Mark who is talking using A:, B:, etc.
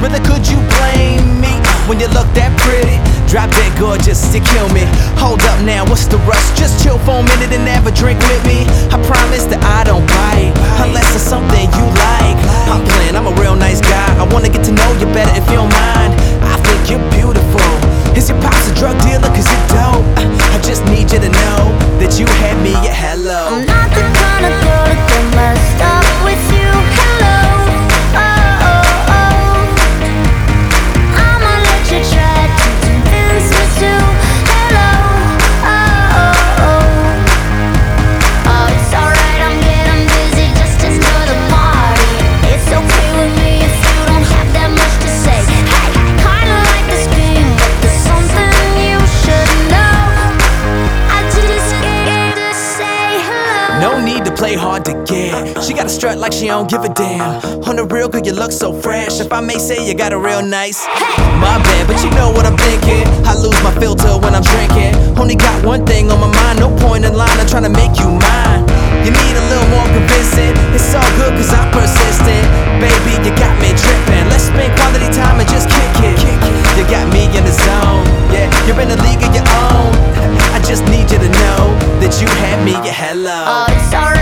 A: Brother, could you blame me when you look that pretty? Drop dead gorgeous, you kill me. Hold up now, what's the rush? Just chill for a minute and have a drink with me. I promise that I don't bite unless it's something you like. I'm playing, I'm a real nice guy. I wanna get to know you better if you don't mind. I think you're beautiful. Is your pops a drug dealer? Cause you're dope. I just need you to know that you had me at hello.
B: I'm not the kind of girl to get messed up with you. Hello, oh, oh, oh. I'ma let you try to convince me to. Hello, oh, oh, oh. Oh, it's alright, I'm getting busy, just enjoy the party. It's okay with me if you don't have that much to say. Hey, kinda like this game, but there's something you should know. I just came to say hello.
A: No need to play hard to get. She got a strut like she don't give a damn. On the real, girl, you look so fresh. If I may say, you got a real nice. My bad, but you know what I'm thinking. I lose my filter when I'm drinking. Only got one thing on my mind. No point in line, I'm trying to make you mine. You need a little more convincing. It's all good cause I'm persistent. Baby, you got me tripping. Let's spend quality time and just kick it. You got me in the zone. Yeah, you're in a league of your own. I just need you to know that you had me at hello.
B: Oh, it's alright.